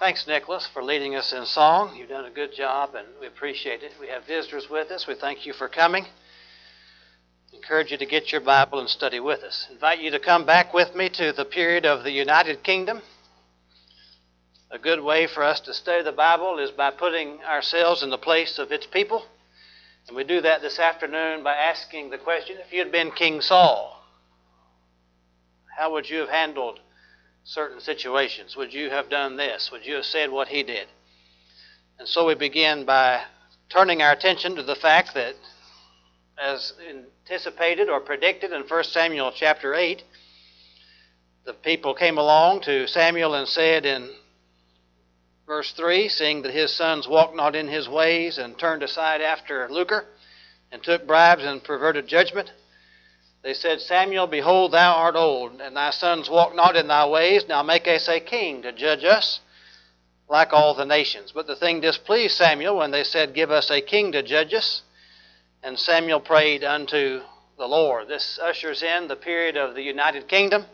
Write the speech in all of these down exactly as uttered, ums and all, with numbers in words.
Thanks, Nicholas, for leading us in song. You've done a good job, and we appreciate it. We have visitors with us. We thank you for coming. Encourage you to get your Bible and study with us. Invite you to come back with me to the period of the United Kingdom. A good way for us to study the Bible is by putting ourselves in the place of its people. And we do that this afternoon by asking the question, if you had been King Saul, how would you have handled certain situations? Would you have done this? Would you have said what he did? And so we begin by turning our attention to the fact that, as anticipated or predicted in First Samuel chapter eight, the people came along to Samuel and said in verse three, seeing that his sons walked not in his ways and turned aside after lucre and took bribes and perverted judgment, they said, Samuel, behold, thou art old, and thy sons walk not in thy ways. Now make us a king to judge us like all the nations. But the thing displeased Samuel when they said, give us a king to judge us. And Samuel prayed unto the Lord. This ushers in the period of the United Kingdom.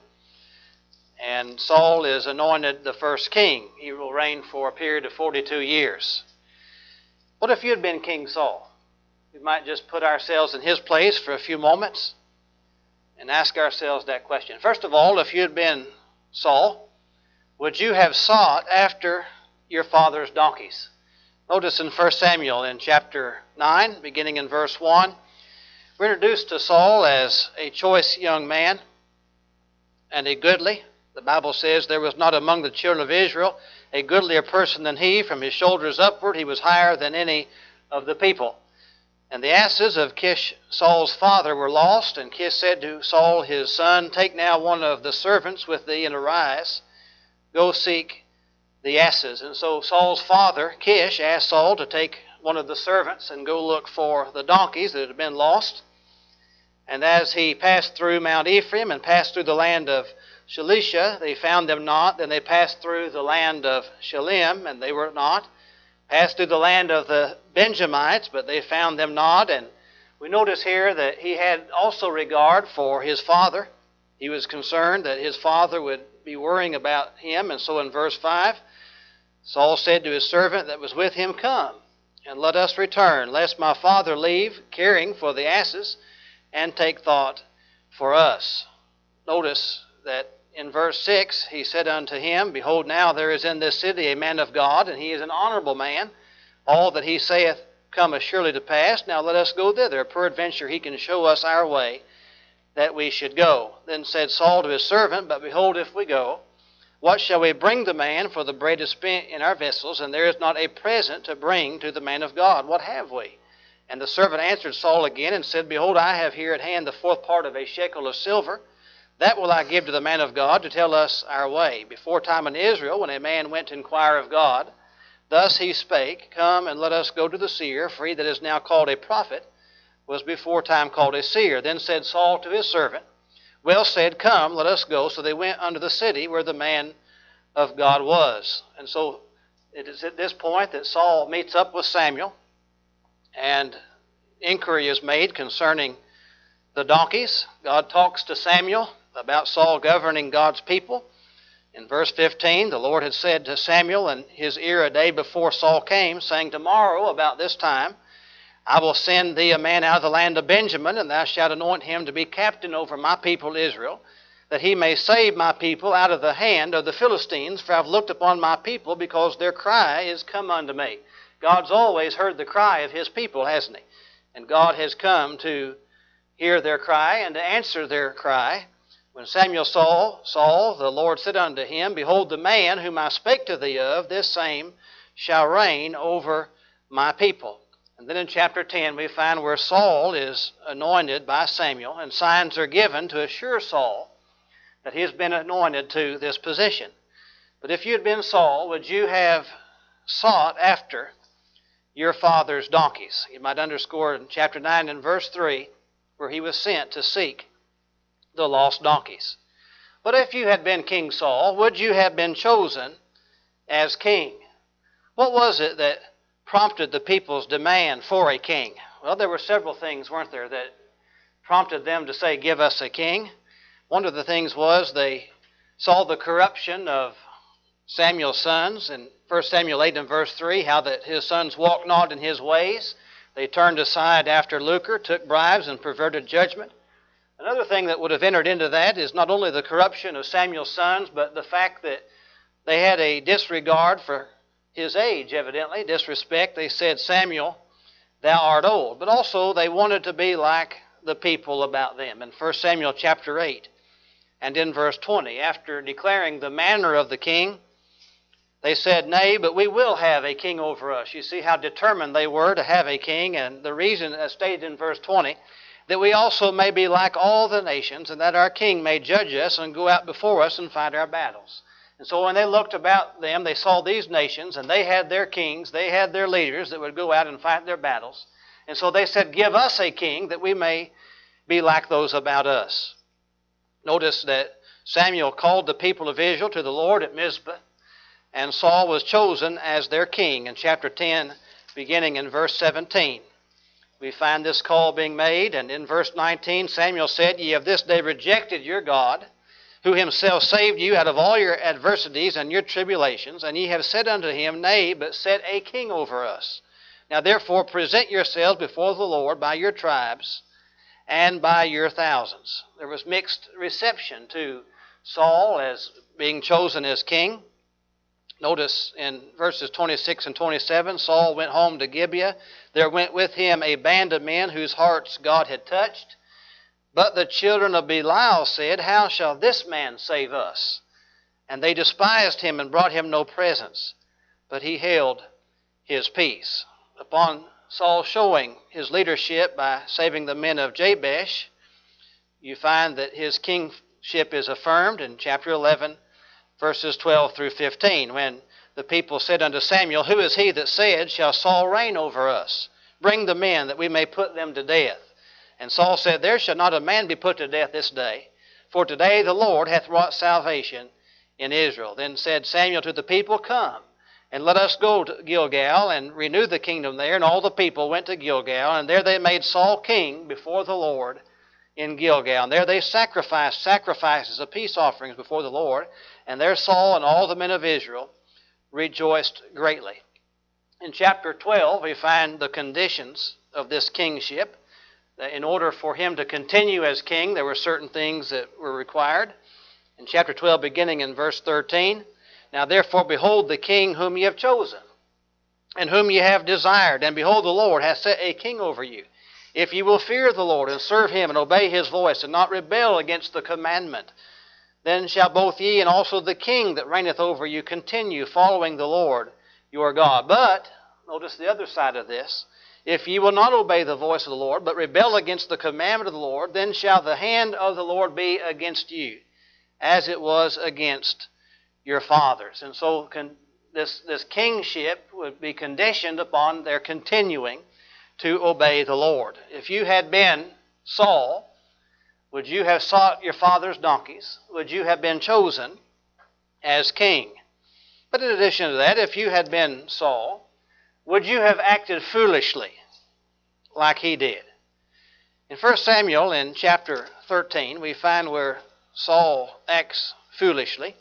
And Saul is anointed the first king. He will reign for a period of forty-two years. What if you had been King Saul? We might just put ourselves in his place for a few moments and ask ourselves that question. First of all, if you had been Saul, would you have sought after your father's donkeys? Notice in First Samuel in chapter nine, beginning in verse one, we're introduced to Saul as a choice young man and a goodly. The Bible says there was not among the children of Israel a goodlier person than he. From his shoulders upward he was higher than any of the people. And the asses of Kish, Saul's father, were lost. And Kish said to Saul his son, take now one of the servants with thee, and arise, go seek the asses. And so Saul's father, Kish, asked Saul to take one of the servants and go look for the donkeys that had been lost. And as he passed through Mount Ephraim and passed through the land of Shalisha, they found them not. Then they passed through the land of Shalim, and they were not. Passed through the land of the Benjamites, but they found them not. And we notice here that he had also regard for his father. He was concerned that his father would be worrying about him. And so in verse five, Saul said to his servant that was with him, come, and let us return, lest my father leave caring for the asses, and take thought for us. Notice that in verse six, he said unto him, behold, now there is in this city a man of God, and he is an honorable man. All that he saith cometh surely to pass. Now let us go thither. Peradventure he can show us our way, that we should go. Then said Saul to his servant, but behold, if we go, what shall we bring the man? For the bread is spent in our vessels, and there is not a present to bring to the man of God. What have we? And the servant answered Saul again, and said, behold, I have here at hand the fourth part of a shekel of silver. That will I give to the man of God to tell us our way. Before time in Israel, when a man went to inquire of God, thus he spake, come and let us go to the seer, for he that is now called a prophet was before time called a seer. Then said Saul to his servant, well said, come, let us go. So they went unto the city where the man of God was. And so it is at this point that Saul meets up with Samuel, and inquiry is made concerning the donkeys. God talks to Samuel about Saul governing God's people. In verse fifteen, the Lord had said to Samuel in his ear a day before Saul came, saying, tomorrow about this time I will send thee a man out of the land of Benjamin, and thou shalt anoint him to be captain over my people Israel, that he may save my people out of the hand of the Philistines, for I have looked upon my people, because their cry is come unto me. God's always heard the cry of his people, hasn't he? And God has come to hear their cry and to answer their cry. When Samuel saw Saul, the Lord said unto him, behold, the man whom I spake to thee of, this same shall reign over my people. And then in chapter ten, we find where Saul is anointed by Samuel, and signs are given to assure Saul that he has been anointed to this position. But if you had been Saul, would you have sought after your father's donkeys? You might underscore in chapter nine and verse three, where he was sent to seek the lost donkeys. But if you had been King Saul, would you have been chosen as king? What was it that prompted the people's demand for a king? Well, there were several things, weren't there, that prompted them to say, give us a king. One of the things was they saw the corruption of Samuel's sons. In First Samuel eight and verse three, how that his sons walked not in his ways. They turned aside after lucre, took bribes, and perverted judgment. Another thing that would have entered into that is not only the corruption of Samuel's sons, but the fact that they had a disregard for his age, evidently, disrespect. They said, Samuel, thou art old. But also they wanted to be like the people about them. In First Samuel chapter eight and in verse twenty, after declaring the manner of the king, they said, Nay, but we will have a king over us. You see how determined they were to have a king, and the reason, as stated in verse twenty, that we also may be like all the nations, and that our king may judge us and go out before us and fight our battles. And so when they looked about them, they saw these nations, and they had their kings, they had their leaders that would go out and fight their battles. And so they said, Give us a king that we may be like those about us. Notice that Samuel called the people of Israel to the Lord at Mizpah, and Saul was chosen as their king. In chapter ten, beginning in verse seventeen, we find this call being made. And in verse nineteen, Samuel said, Ye have this day rejected your God, who himself saved you out of all your adversities and your tribulations, and ye have said unto him, Nay, but set a king over us. Now therefore present yourselves before the Lord by your tribes and by your thousands. There was mixed reception to Saul as being chosen as king. Notice in verses twenty-six and twenty-seven, Saul went home to Gibeah. There went with him a band of men whose hearts God had touched. But the children of Belial said, How shall this man save us? And they despised him and brought him no presents. But he held his peace. Upon Saul showing his leadership by saving the men of Jabesh, you find that his kingship is affirmed in chapter eleven, verses twelve through fifteen, when the people said unto Samuel, Who is he that said, Shall Saul reign over us? Bring the men, that we may put them to death. And Saul said, There shall not a man be put to death this day, for today the Lord hath wrought salvation in Israel. Then said Samuel to the people, Come, and let us go to Gilgal, and renew the kingdom there. And all the people went to Gilgal, and there they made Saul king before the Lord in Gilgal. And there they sacrificed sacrifices of peace offerings before the Lord. And there Saul and all the men of Israel rejoiced greatly. In chapter twelve, we find the conditions of this kingship. In order for him to continue as king, there were certain things that were required. In chapter twelve, beginning in verse thirteen, Now therefore behold the king whom ye have chosen, and whom ye have desired, and behold the Lord hath set a king over you. If ye will fear the Lord, and serve him, and obey his voice, and not rebel against the commandment, then shall both ye and also the king that reigneth over you continue following the Lord your God. But, notice the other side of this, if ye will not obey the voice of the Lord, but rebel against the commandment of the Lord, then shall the hand of the Lord be against you, as it was against your fathers. And so con- this, this kingship would be conditioned upon their continuing to obey the Lord. If you had been Saul, would you have sought your father's donkeys? Would you have been chosen as king? But in addition to that, if you had been Saul, would you have acted foolishly like he did? In First Samuel, in chapter thirteen, we find where Saul acts foolishly.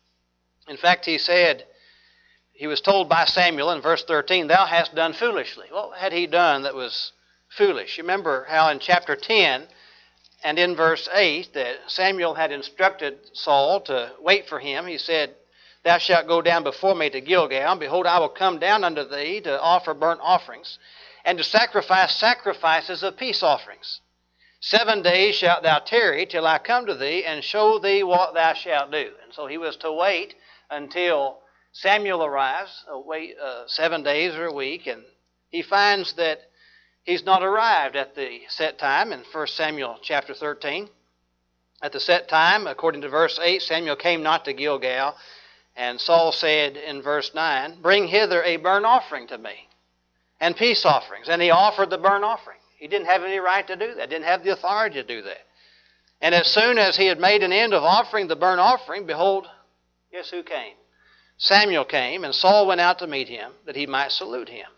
In fact, he said, he was told by Samuel in verse thirteen, Thou hast done foolishly. What had he done that was foolish? You remember how in chapter ten and in verse eight that Samuel had instructed Saul to wait for him. He said, Thou shalt go down before me to Gilgal, and behold, I will come down unto thee to offer burnt offerings, and to sacrifice sacrifices of peace offerings. Seven days shalt thou tarry till I come to thee, and show thee what thou shalt do. And so he was to wait until Samuel arrives, uh, wait uh, seven days or a week, and he finds that he's not arrived at the set time in First Samuel chapter thirteen. At the set time, according to verse eight, Samuel came not to Gilgal, and Saul said in verse nine, Bring hither a burnt offering to me, and peace offerings. And he offered the burnt offering. He didn't have any right to do that, didn't have the authority to do that. And as soon as he had made an end of offering the burnt offering, behold, guess who came? Samuel came, and Saul went out to meet him, that he might salute him.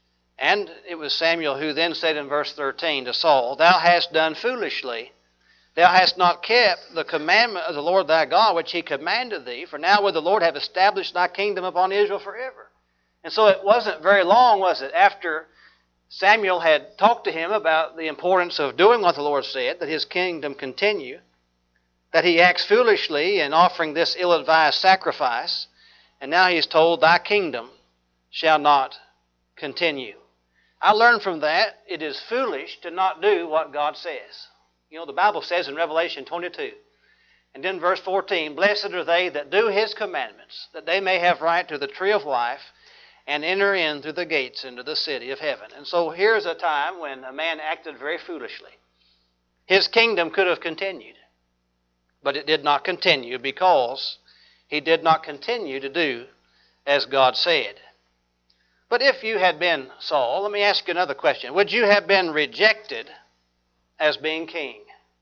And it was Samuel who then said in verse thirteen to Saul, Thou hast done foolishly Thou hast not kept the commandment of the Lord thy God, which he commanded thee, for now would the Lord have established thy kingdom upon Israel forever. And so it wasn't very long, was it, after Samuel had talked to him about the importance of doing what the Lord said, that his kingdom continue, that he acts foolishly in offering this ill-advised sacrifice, and now he is told, thy kingdom shall not continue. I learned from that it is foolish to not do what God says. You know, the Bible says in Revelation twenty-two, and in verse fourteen, blessed are they that do his commandments, that they may have right to the tree of life, and enter in through the gates into the city of heaven. And so here's a time when a man acted very foolishly. His kingdom could have continued, but it did not continue because he did not continue to do as God said. But if you had been Saul, let me ask you another question. Would you have been rejected as being king?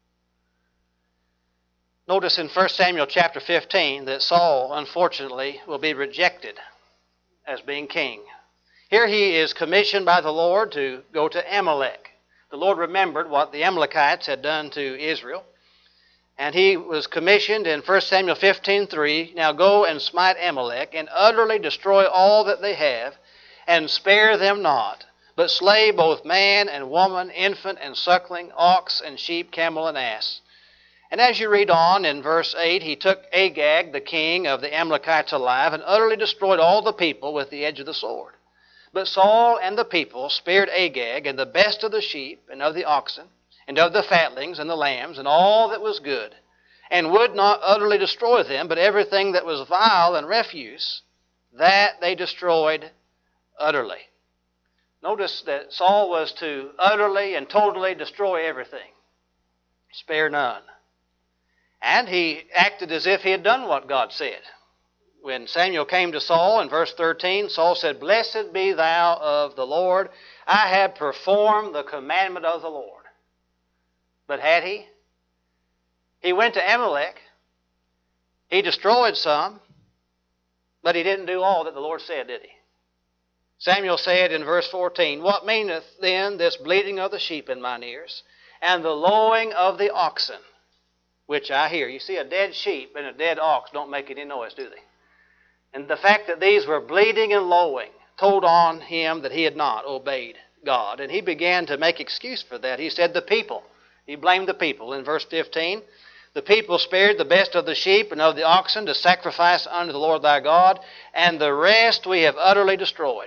Notice in First Samuel chapter fifteen that Saul, unfortunately, will be rejected as being king. Here he is commissioned by the Lord to go to Amalek. The Lord remembered what the Amalekites had done to Israel, and he was commissioned in First Samuel fifteen three, now go and smite Amalek, and utterly destroy all that they have, and spare them not, but slay both man and woman, infant and suckling, ox and sheep, camel and ass. And as you read on in verse eight, he took Agag, the king of the Amalekites, alive, and utterly destroyed all the people with the edge of the sword. But Saul and the people spared Agag, and the best of the sheep, and of the oxen, and of the fatlings, and the lambs, and all that was good, and would not utterly destroy them, but everything that was vile and refuse, that they destroyed utterly. Notice that Saul was to utterly and totally destroy everything, spare none. And he acted as if he had done what God said. When Samuel came to Saul in verse thirteen, Saul said, blessed be thou of the Lord. I have performed the commandment of the Lord. But had he? He went to Amalek. He destroyed some, but he didn't do all that the Lord said, did he? Samuel said in verse fourteen, what meaneth then this bleating of the sheep in mine ears, and the lowing of the oxen, which I hear? You see, a dead sheep and a dead ox don't make any noise, do they? And the fact that these were bleating and lowing told on him that he had not obeyed God. And he began to make excuse for that. He said the people, he blamed the people. In verse fifteen, the people spared the best of the sheep and of the oxen to sacrifice unto the Lord thy God, and the rest we have utterly destroyed.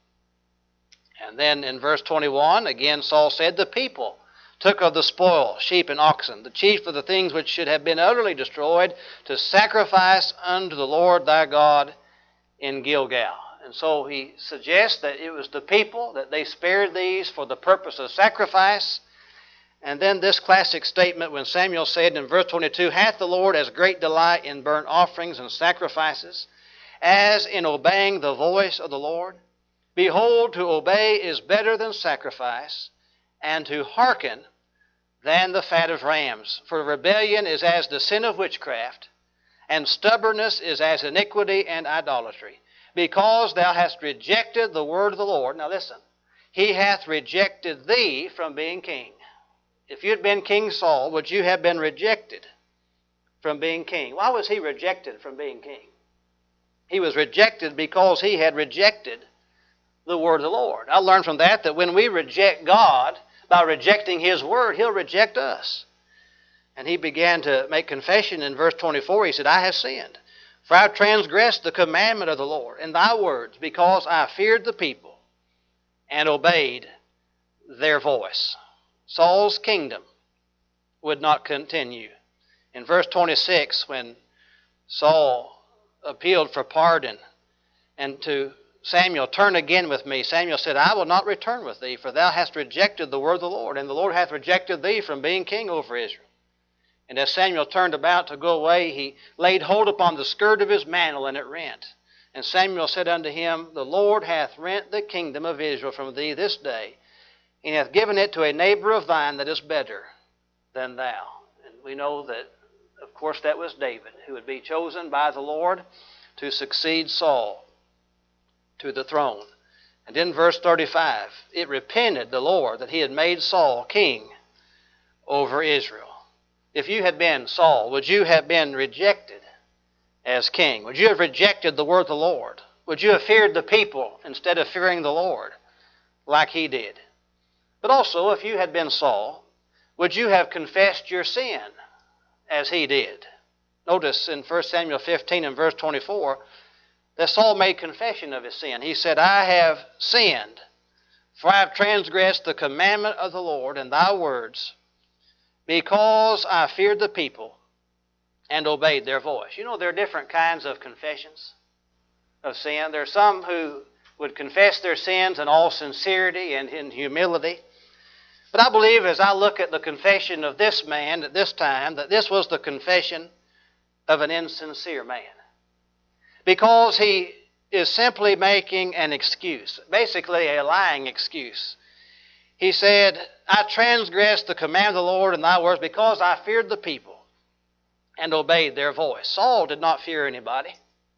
And then in verse twenty-one, again Saul said, the people took of the spoil, sheep and oxen, the chief of the things which should have been utterly destroyed, to sacrifice unto the Lord thy God in Gilgal. And so he suggests that it was the people, that they spared these for the purpose of sacrifice. And then this classic statement when Samuel said in verse twenty-two, hath the Lord as great delight in burnt offerings and sacrifices as in obeying the voice of the Lord? Behold, to obey is better than sacrifice, and to hearken than the fat of rams. For rebellion is as the sin of witchcraft, and stubbornness is as iniquity and idolatry. Because thou hast rejected the word of the Lord. Now listen, he hath rejected thee from being king. If you had been King Saul, would you have been rejected from being king? Why was he rejected from being king? He was rejected because he had rejected the word of the Lord. I learned from that that when we reject God, by rejecting his word, he'll reject us. And he began to make confession in verse twenty-four. He said, I have sinned, for I have transgressed the commandment of the Lord in thy words, because I feared the people and obeyed their voice. Saul's kingdom would not continue. In verse twenty-six, when Saul appealed for pardon and to Samuel, turn again with me, Samuel said, I will not return with thee, for thou hast rejected the word of the Lord, and the Lord hath rejected thee from being king over Israel. And as Samuel turned about to go away, he laid hold upon the skirt of his mantle, and it rent. And Samuel said unto him, the Lord hath rent the kingdom of Israel from thee this day, and hath given it to a neighbor of thine that is better than thou. And we know that, of course, that was David, who would be chosen by the Lord to succeed Saul to the throne. And in verse thirty-five, it repented the Lord that he had made Saul king over Israel. if you had been Saul, would you have been rejected as king? Would you have rejected the word of the Lord? Would you have feared the people instead of fearing the Lord like he did? But also, if you had been Saul, would you have confessed your sin as he did? Notice in First Samuel fifteen and verse twenty-four that Saul made confession of his sin. He said, I have sinned, for I have transgressed the commandment of the Lord and thy words, because I feared the people and obeyed their voice. You know, there are different kinds of confessions of sin. There are some who would confess their sins in all sincerity and in humility. But I believe as I look at the confession of this man at this time, that this was the confession of an insincere man. Because he is simply making an excuse, basically a lying excuse. He said, I transgressed the command of the Lord and thy words because I feared the people and obeyed their voice. Saul did not fear anybody.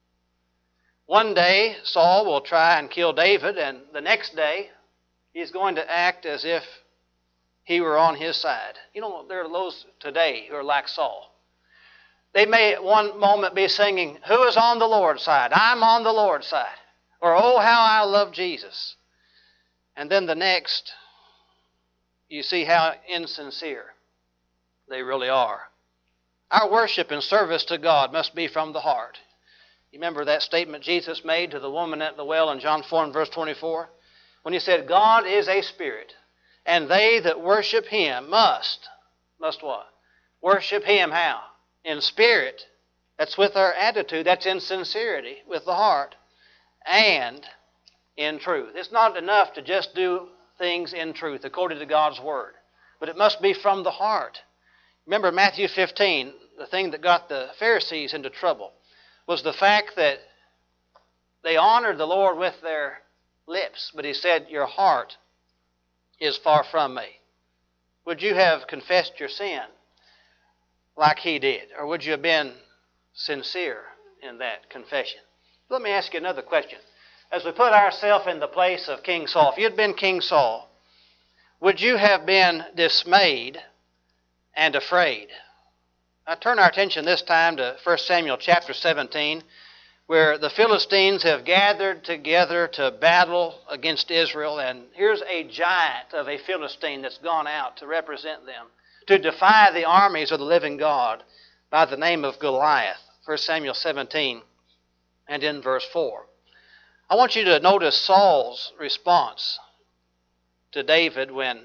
One day, Saul will try and kill David, and the next day, he's going to act as if he were on his side. You know, there are those today who are like Saul. They may at one moment be singing, who is on the Lord's side? I'm on the Lord's side. Or, oh, how I love Jesus. And then the next, you see how insincere they really are. Our worship and service to God must be from the heart. You remember that statement Jesus made to the woman at the well in John four and verse twenty-four? When he said, God is a spirit, and they that worship him must, must what? Worship him how? In spirit. That's with our attitude. That's in sincerity, with the heart. And in truth. It's not enough to just do things in truth, according to God's word. But it must be from the heart. Remember Matthew fifteen, the thing that got the Pharisees into trouble was the fact that they honored the Lord with their lips, but he said, your heart is far from me. Would you have confessed your sin like he did? Or would you have been sincere in that confession? Let me ask you another question. As we put ourselves in the place of King Saul, if you'd been King Saul, would you have been dismayed and afraid? I turn our attention this time to First Samuel chapter seventeen, where the Philistines have gathered together to battle against Israel, and here's a giant of a Philistine that's gone out to represent them, to defy the armies of the living God by the name of Goliath. First Samuel seventeen and in verse four. I want you to notice Saul's response to David when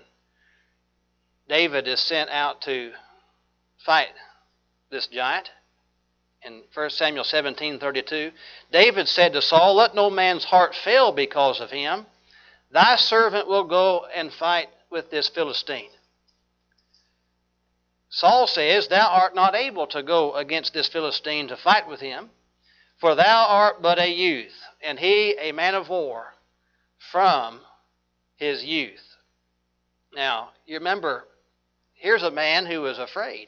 David is sent out to fight this giant. In First Samuel seventeen thirty-two, David said to Saul, let no man's heart fail because of him. Thy servant will go and fight with this Philistine. Saul says, thou art not able to go against this Philistine to fight with him, for thou art but a youth, and he a man of war from his youth. Now, you remember, here's a man who was afraid.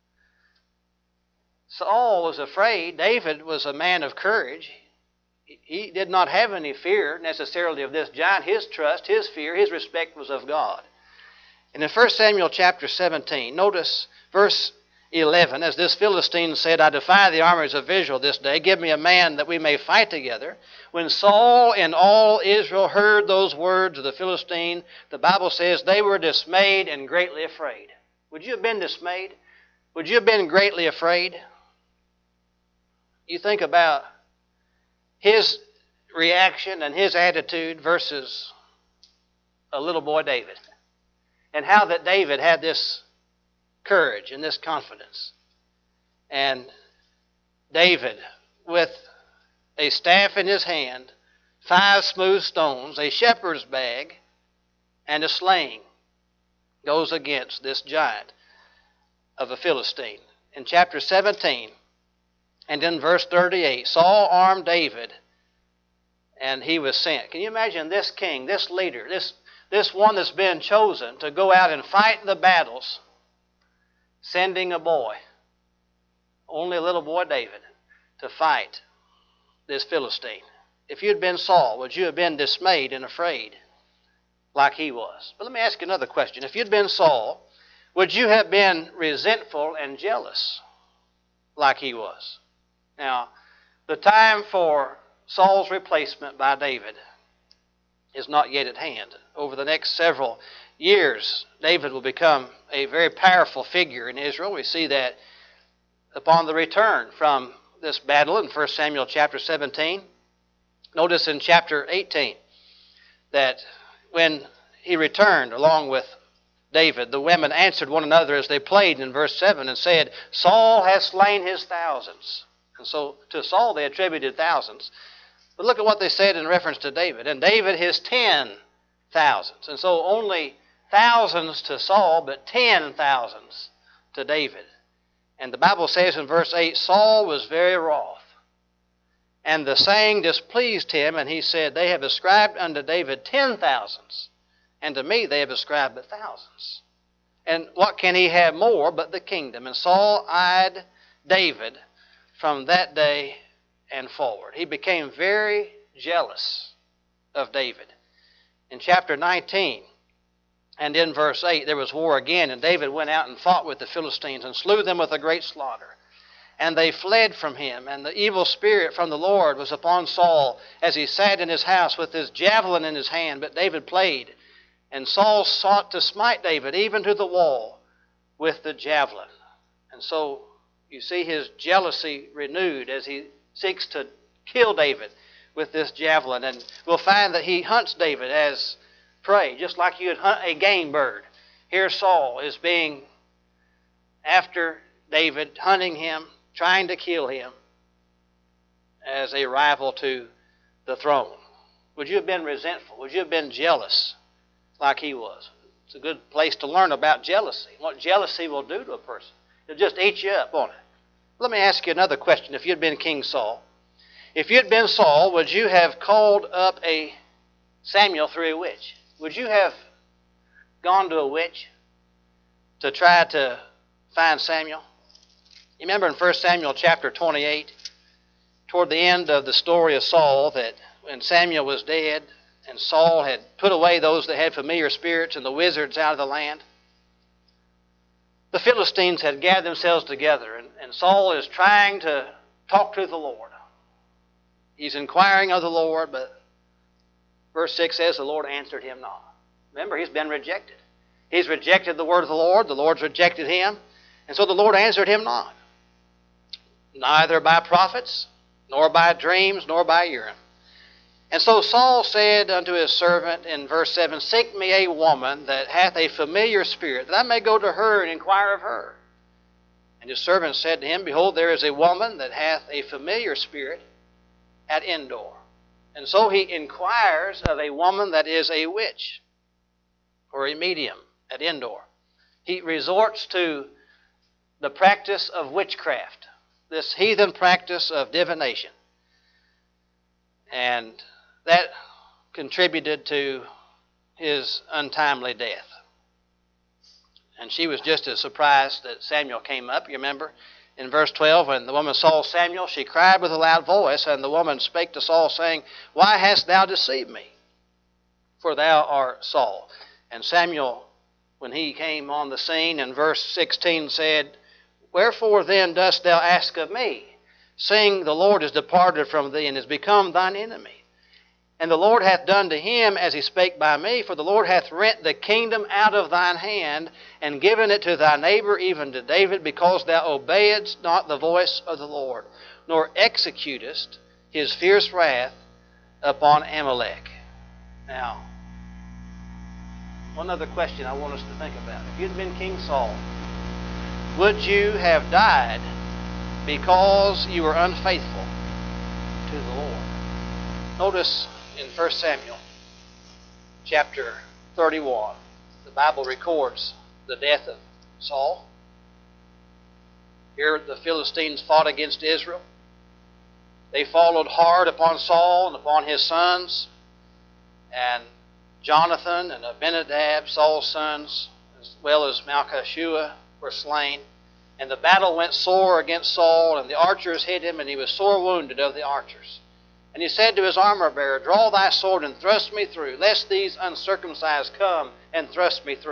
Saul was afraid. David was a man of courage. He did not have any fear necessarily of this giant. His trust, his fear, his respect was of God. And in First Samuel chapter seventeen, notice verse eleven, as this Philistine said, I defy the armies of Israel this day. Give me a man that we may fight together. When Saul and all Israel heard those words of the Philistine, the Bible says they were dismayed and greatly afraid. Would you have been dismayed? Would you have been greatly afraid? You think about his reaction and his attitude versus a little boy David. And how that David had this courage and this confidence. And David, with a staff in his hand, five smooth stones, a shepherd's bag, and a sling, goes against this giant of a Philistine. In chapter seventeen, and in verse thirty-eight, Saul armed David, and he was sent. Can you imagine this king, this leader, this, this one that's been chosen to go out and fight the battles, sending a boy, only a little boy David, to fight this Philistine? If you'd been Saul, would you have been dismayed and afraid like he was? But let me ask you another question. If you'd been Saul, would you have been resentful and jealous like he was? Now, the time for Saul's replacement by David is not yet at hand. Over the next several years, David will become a very powerful figure in Israel. We see that upon the return from this battle in First Samuel chapter seventeen. Notice in chapter eighteen that when he returned along with David, the women answered one another as they played in verse seven and said, Saul has slain his thousands. And so to Saul they attributed thousands. But look at what they said in reference to David. And David his ten thousands. And so only thousands to Saul, but ten thousands to David. And the Bible says in verse eight, Saul was very wroth. And the saying displeased him, and he said, They have ascribed unto David ten thousands, and to me they have ascribed but thousands. And what can he have more but the kingdom? And Saul eyed David from that day and forward. He became very jealous of David. In chapter nineteen, and in verse eight, there was war again, and David went out and fought with the Philistines and slew them with a great slaughter. And they fled from him, and the evil spirit from the Lord was upon Saul as he sat in his house with his javelin in his hand. But David played, and Saul sought to smite David even to the wall with the javelin. And so you see his jealousy renewed as he seeks to kill David with this javelin. And we'll find that he hunts David as prey, just like you'd hunt a game bird. Here Saul is being after David, hunting him, trying to kill him as a rival to the throne. Would you have been resentful? Would you have been jealous like he was? It's a good place to learn about jealousy, what jealousy will do to a person. It'll just eat you up, won't it? Let me ask you another question. If you'd been King Saul, if you'd been Saul, would you have called up a Samuel through a witch? Would you have gone to a witch to try to find Samuel? You remember in First Samuel chapter twenty-eight, toward the end of the story of Saul, that when Samuel was dead and Saul had put away those that had familiar spirits and the wizards out of the land, the Philistines had gathered themselves together, and, and Saul is trying to talk to the Lord. He's inquiring of the Lord, but verse six says the Lord answered him not. Remember, he's been rejected. He's rejected the word of the Lord. The Lord's rejected him. And so the Lord answered him not. Neither by prophets, nor by dreams, nor by Urim. And so Saul said unto his servant in verse seven, Seek me a woman that hath a familiar spirit, that I may go to her and inquire of her. And his servant said to him, Behold, there is a woman that hath a familiar spirit at Endor. And so he inquires of a woman that is a witch, or a medium at Endor. He resorts to the practice of witchcraft, this heathen practice of divination. And that contributed to his untimely death. And she was just as surprised that Samuel came up. You remember in verse twelve, when the woman saw Samuel, she cried with a loud voice, and the woman spake to Saul, saying, Why hast thou deceived me? For thou art Saul. And Samuel, when he came on the scene in verse sixteen, said, Wherefore then dost thou ask of me, seeing the Lord is departed from thee, and is become thine enemy? And the Lord hath done to him as he spake by me, for the Lord hath rent the kingdom out of thine hand, and given it to thy neighbor, even to David, because thou obeyedst not the voice of the Lord, nor executest his fierce wrath upon Amalek. Now, one other question I want us to think about. If you'd been King Saul, would you have died because you were unfaithful to the Lord? Notice in First Samuel chapter thirty-one, the Bible records the death of Saul. Here the Philistines fought against Israel. They followed hard upon Saul and upon his sons, and Jonathan and Abinadab, Saul's sons, as well as Malchishua, were slain. And the battle went sore against Saul, and the archers hit him, and he was sore wounded of the archers. And he said to his armor-bearer, Draw thy sword and thrust me through, lest these uncircumcised come and thrust me through.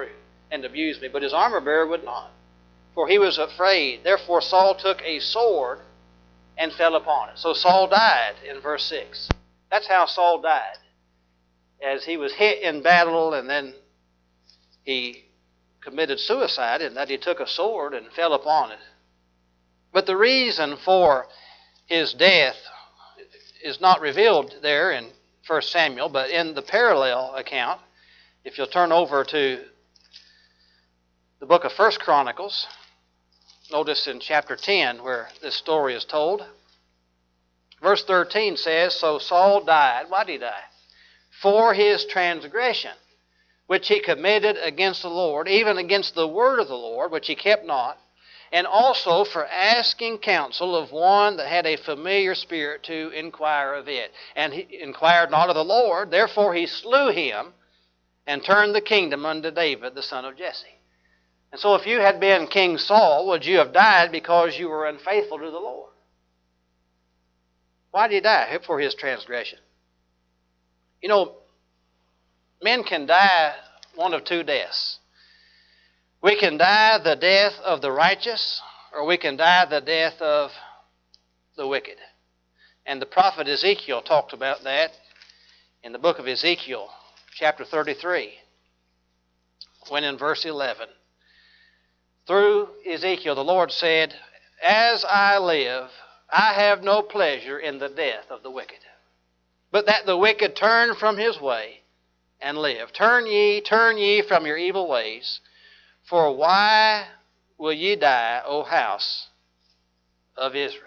and abuse me, but his armor bearer would not. For he was afraid. Therefore Saul took a sword and fell upon it. So Saul died in verse six. That's how Saul died. As he was hit in battle, and then he committed suicide in that he took a sword and fell upon it. But the reason for his death is not revealed there in First Samuel, but in the parallel account, if you'll turn over to the book of First Chronicles, notice in chapter ten where this story is told. Verse thirteen says, So Saul died. Why did he die? For his transgression, which he committed against the Lord, even against the word of the Lord, which he kept not, and also for asking counsel of one that had a familiar spirit to inquire of it. And he inquired not of the Lord, therefore he slew him and turned the kingdom unto David, the son of Jesse. And so if you had been King Saul, would you have died because you were unfaithful to the Lord? Why did he die? For his transgression. You know, men can die one of two deaths. We can die the death of the righteous, or we can die the death of the wicked. And the prophet Ezekiel talked about that in the book of Ezekiel, chapter thirty-three, when in verse eleven, through Ezekiel, the Lord said, As I live, I have no pleasure in the death of the wicked, but that the wicked turn from his way and live. Turn ye, turn ye from your evil ways, for why will ye die, O house of Israel?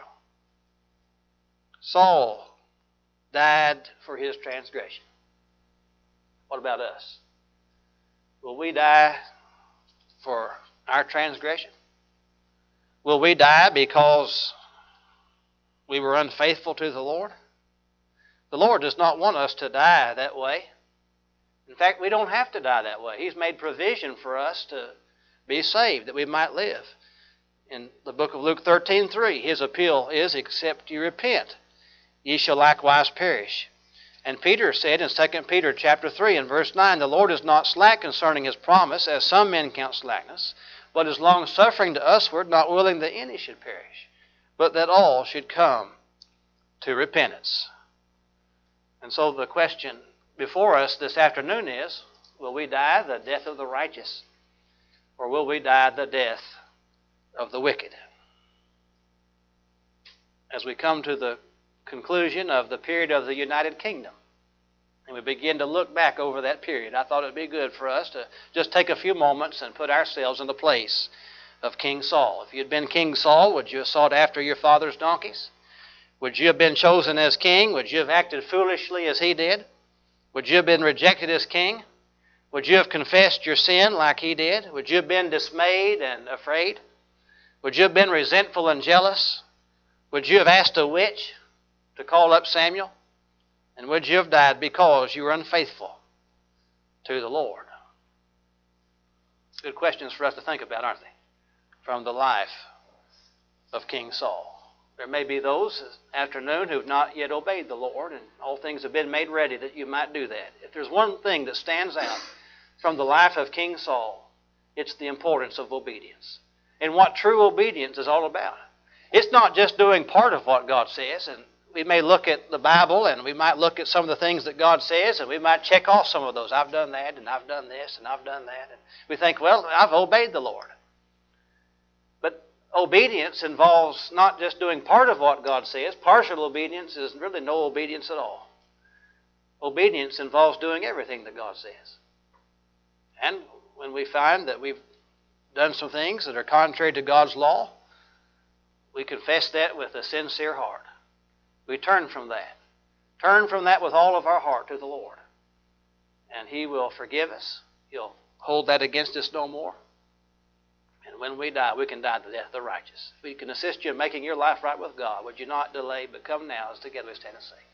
Saul died for his transgression. What about us? Will we die for our transgression? Will we die because we were unfaithful to the Lord? The Lord does not want us to die that way. In fact, we don't have to die that way. He's made provision for us to be saved, that we might live. In the book of Luke thirteen three, his appeal is, except you repent, ye shall likewise perish. And Peter said in Second Peter chapter three and verse nine, The Lord is not slack concerning his promise, as some men count slackness, but is long-suffering to usward, not willing that any should perish, but that all should come to repentance. And so the question before us this afternoon is, will we die the death of the righteous, or will we die the death of the wicked? As we come to the conclusion of the period of the United Kingdom, and we begin to look back over that period, I thought it would be good for us to just take a few moments and put ourselves in the place of King Saul. If you'd been King Saul, would you have sought after your father's donkeys? Would you have been chosen as king? Would you have acted foolishly as he did? Would you have been rejected as king? Would you have confessed your sin like he did? Would you have been dismayed and afraid? Would you have been resentful and jealous? Would you have asked a witch to call up Samuel? And would you have died because you were unfaithful to the Lord? Good questions for us to think about, aren't they? From the life of King Saul. There may be those this afternoon who have not yet obeyed the Lord, and all things have been made ready that you might do that. If there's one thing that stands out from the life of King Saul, it's the importance of obedience and what true obedience is all about. It's not just doing part of what God says, and we may look at the Bible and we might look at some of the things that God says, and we might check off some of those. I've done that, and I've done this, and I've done that. And we think, well, I've obeyed the Lord. But obedience involves not just doing part of what God says. Partial obedience is really no obedience at all. Obedience involves doing everything that God says. And when we find that we've done some things that are contrary to God's law, we confess that with a sincere heart. We turn from that. Turn from that with all of our heart to the Lord. And He will forgive us. He'll hold that against us no more. And when we die, we can die the death of the righteous. If we can assist you in making your life right with God, would you not delay, but come now as together we stand and sing.